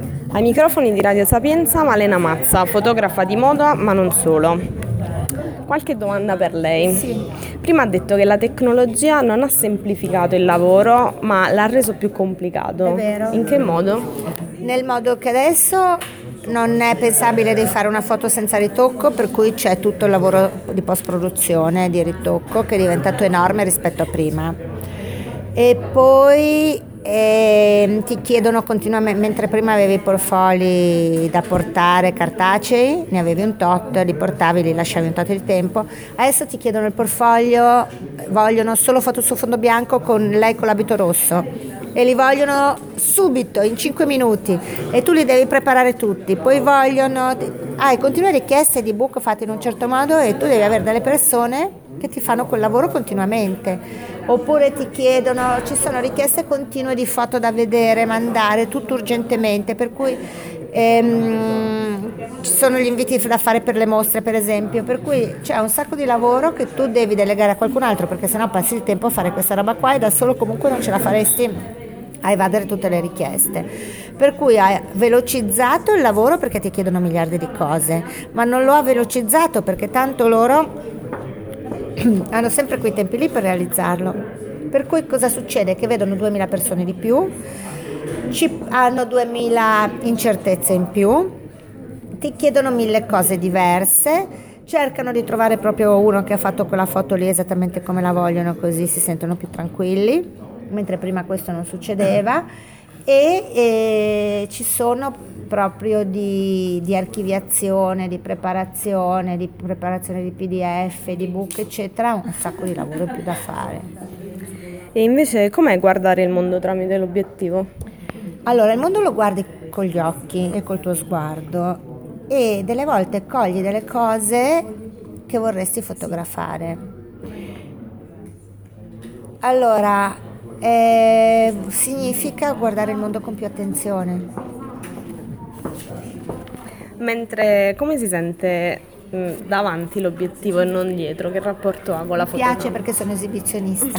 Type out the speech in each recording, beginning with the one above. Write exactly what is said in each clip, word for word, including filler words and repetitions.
Ai microfoni di Radio Sapienza Malena Mazza, fotografa di moda ma non solo. Qualche domanda per lei. Sì. Prima ha detto che la tecnologia non ha semplificato il lavoro ma l'ha reso più complicato. È vero. In che modo? Nel modo che adesso non è pensabile di fare una foto senza ritocco, per cui c'è tutto il lavoro di post-produzione, di ritocco, che è diventato enorme rispetto a prima. E poi eh, ti chiedono continuamente, mentre prima avevi i portfoli da portare cartacei, ne avevi un tot, li portavi, li lasciavi un tot di tempo, adesso ti chiedono il portfolio, vogliono solo foto su fondo bianco con lei con l'abito rosso e li vogliono subito, in cinque minuti, e tu li devi preparare tutti. Poi vogliono, hai continue richieste di book fatti in un certo modo e tu devi avere delle persone che ti fanno quel lavoro continuamente. Oppure ti chiedono, ci sono richieste continue di foto da vedere, mandare, tutto urgentemente, per cui ehm, ci sono gli inviti da fare per le mostre, per esempio, per cui c'è un sacco di lavoro che tu devi delegare a qualcun altro, perché sennò passi il tempo a fare questa roba qua e da solo comunque non ce la faresti a evadere tutte le richieste. Per cui hai velocizzato il lavoro perché ti chiedono miliardi di cose, ma non lo ha velocizzato perché tanto loro hanno sempre quei tempi lì per realizzarlo. Per cui cosa succede? Che vedono duemila persone di più, ci hanno duemila incertezze in più, ti chiedono mille cose diverse, cercano di trovare proprio uno che ha fatto quella foto lì esattamente come la vogliono, così si sentono più tranquilli, mentre prima questo non succedeva. E, e ci sono proprio di, di archiviazione, di preparazione, di preparazione di P D F, di book, eccetera, un sacco di lavoro in più da fare. E invece com'è guardare il mondo tramite l'obiettivo? Allora, il mondo lo guardi con gli occhi e col tuo sguardo e delle volte cogli delle cose che vorresti fotografare. Allora, Eh, significa guardare il mondo con più attenzione. Mentre come si sente mh, davanti l'obiettivo e non dietro? Che rapporto ha con la Mi fotografia? piace perché sono esibizionista.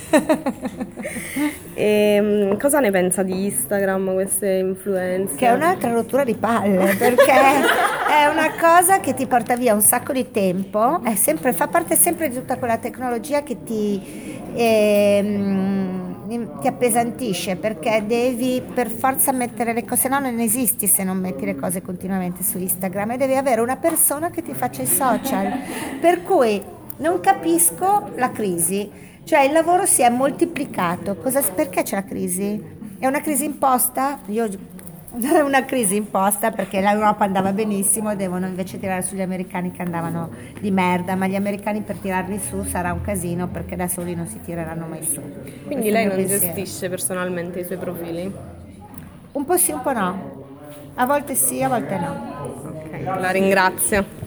E mh, cosa ne pensa di Instagram, queste influencer? Che è un'altra rottura di palle, perché è una cosa che ti porta via un sacco di tempo, è sempre, fa parte sempre di tutta quella tecnologia che ti ehm, ti appesantisce, perché devi per forza mettere le cose, no, non esisti se non metti le cose continuamente su Instagram, e devi avere una persona che ti faccia i social, per cui non capisco la crisi, cioè il lavoro si è moltiplicato. Cosa, perché c'è la crisi? È una crisi imposta? Io è una crisi imposta perché l'Europa andava benissimo, devono invece tirare sugli americani che andavano di merda, ma gli americani per tirarli su sarà un casino perché da soli non si tireranno mai su. Quindi lei non gestisce personalmente i suoi profili? Un po' sì, un po' no. A volte sì, a volte no. Ok, la ringrazio.